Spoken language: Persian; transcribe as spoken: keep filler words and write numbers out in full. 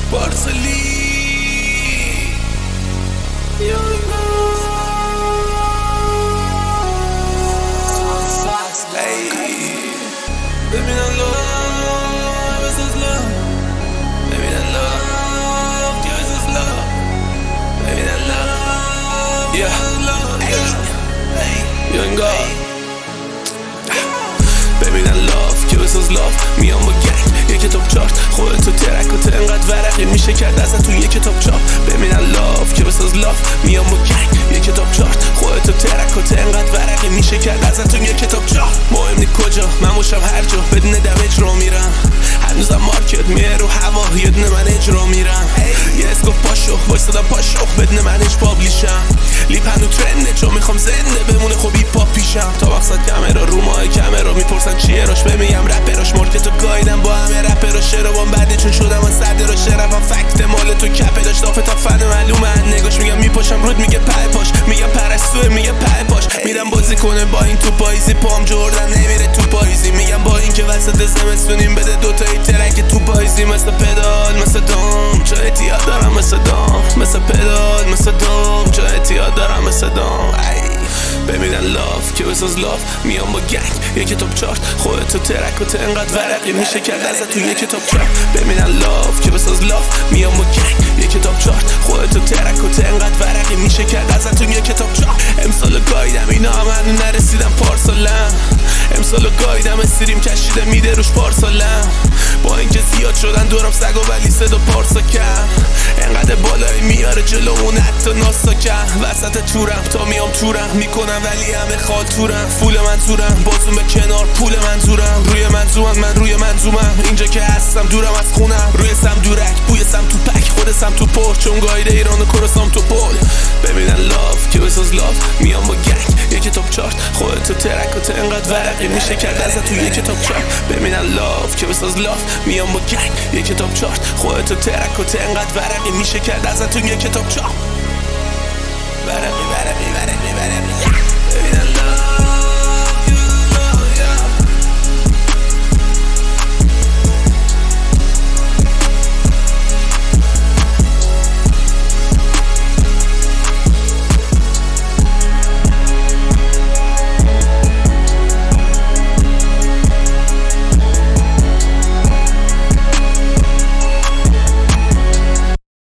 پارسالی ببینن love is just love ببینن love is just love ببینن love is love Young God ببینن لاف که بساز لاف میام با گنگ یک کتاب چارت خودتو ترکات انقدر ورقی میشه کرد ازت تو یک کتاب چاپ ببینن لاف که بساز لاف میام با گنگ یک کتاب چارت خودتو ترکات انقدر ورقی میشه کرد ازت تو یک کتاب چاپ مهم نی کجا من باشم هر جا بدون دم اجرا میرم هنوزم مارکت میه رو هوا یه دونه من اجرا میرم یه اسکوف پاشو وایسادم پاشو بدون من اج پابلیشم لیپ هنو ترنده چون میخوام زنده بمونه خب هیپ هاپ پیشم تا مقصد کامرا رو ماه کامرا میپرسن چیه راش بمیگم رپراش مارکتو گایدم با همه رپرا شروام بعد چون شدم من صد را شرفم فکت مال تو کپه داشت آفتا فن معلومه نگاش میگم میپاشم رود میگه پای پاش میگم پرستوه میگه پای پاش میرم بازی کنه با این تو پاییزی پام جردن نمیره تو پاییزی میگم با این که وسط زمستونیم بده دوتایی ترک تو پاییزی مثل پدال مثل دام جای احتیاط دارم مثل دام مثل پدال مثل دام جای احتیاط دارم مثل دام ببینن لاف که بساز لاف میام با گنگ یک کتاب چارت خودتو ترکات انقدر ورقی میشه کرد ازت تو یک کتاب چارت ببینن لاف که بساز لاف میام با گنگ یک کتاب چارت خودتو ترکات انقدر ورقی میشه کرد ازت تو یک کتاب چارت امسالو گایدم اینا هم هنو نرسیدم پارسالم امسالو گایدم استریم کشیده میده روش پارسالم با اینکه زیاد شدن دورم سگا ولی صدا پارسا کم انقدر بالایی میاره جلومون حتی ناسا کم وسط تورم تا میام تورم میکنم ولی همه خاطورم فول منظورم بازوم به کنار پول منظورم روی منظومم من روی منظومم اینجا که هستم دورم از خونم روی سم دورک بوی سم تو پک خود سم تو پر چون گایده ایران و کرسام تو پل ببینن لاف که بساز لاف میام با گنگ یک کتاب چارت خودتو ترکات انقدر ورقی میشه کرد ازت تو یک کتاب چارت ببینن لاف که بساز لاف میام با گنگ یک کتاب چارت خودتو ترکات انقدر ورقی میشه کرد ازت تو یک کتاب چارت ورقی ورقی ورقی ورقی